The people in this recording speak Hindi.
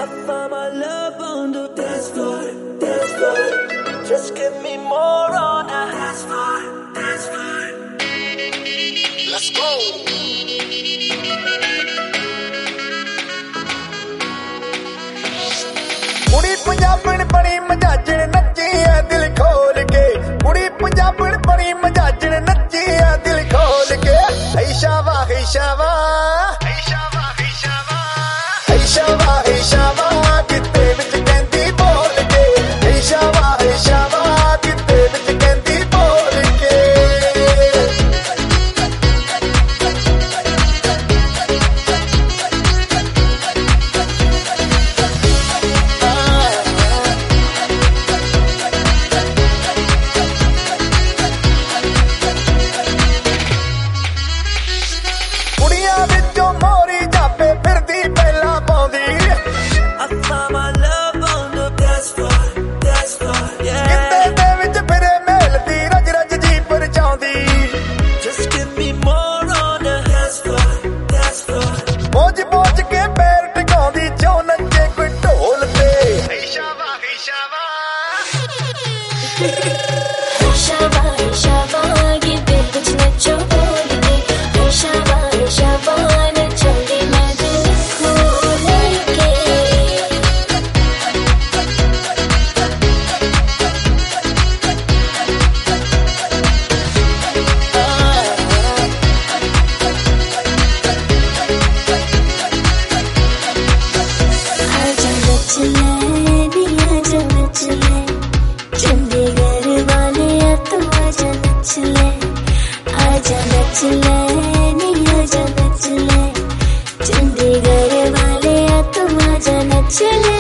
found my love on the dance floor, dance floor. Just give me more on the dance floor, dance floor. Let's go. कुड़ी पंजाबण बड़ी मजाजण नच्ची है दिल खोल के, कुड़ी पंजाबण बड़ी मजाजण नच्ची है दिल खोल के। है शावा है शावा है शावा है शावा है शावा है शावा किते विच कहंदी बोल के। है शावा किते विच कहंदी बोल के। कुड़ियां विचों मोरी जापे फिरदी पहला पाउंदी। I found my love on the dance floor, dance floor. Yeah. किते दे विच फिरे मेलदी रज रज जी परचाउंदी। Just give me more on the dance floor, dance floor. बोझ बोझ के पैर टिकाउंदी जो नंचे कोई ढोल ते। है शावा है शावा शाबा ये दिल कुछ नचो बोल के। है शाबा नचोगे मैं दिल खोल के। आजा नच ले नी आजा नच ले, चंडीगढ़ वाले आ तू आजा नच ले। आजा नच ले नी आजा नच ले, चंडीगढ़ वाले आ तू आजा नच ले।